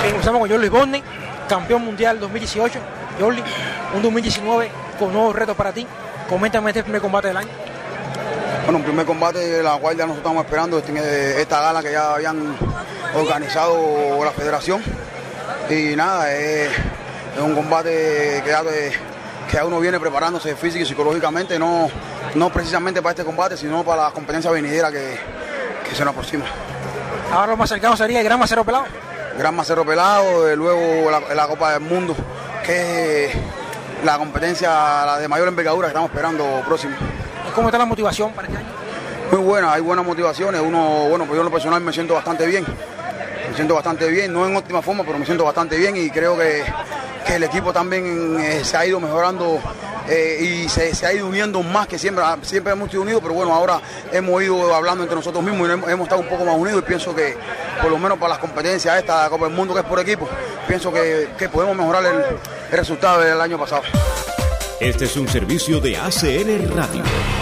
Estamos con Jorly Borney, campeón mundial 2018. Jorly, un 2019 con nuevos retos para ti. Coméntame este primer combate del año. Bueno, un primer combate, la cual ya nosotros estamos esperando esta gala que ya habían organizado la federación. Y nada, es un combate que ya uno viene preparándose física y psicológicamente, no precisamente para este combate, sino para la competencia venidera que se nos aproxima. Ahora lo más cercano sería el Gran Macero Pelado. Gran Macero Pelado, luego la Copa del Mundo, que es la competencia la de mayor envergadura que estamos esperando próximo. ¿Cómo está la motivación para este año? Muy buena, hay buenas motivaciones. Pues yo en lo personal me siento bastante bien. No en óptima forma, pero me siento bastante bien y creo que el equipo también se ha ido mejorando y se ha ido uniendo más que siempre hemos sido unidos, pero bueno, ahora hemos ido hablando entre nosotros mismos y hemos estado un poco más unidos y pienso que por lo menos para las competencias esta Copa del Mundo que es por equipo, pienso que podemos mejorar el resultado del año pasado. Este es un servicio de ACN Radio.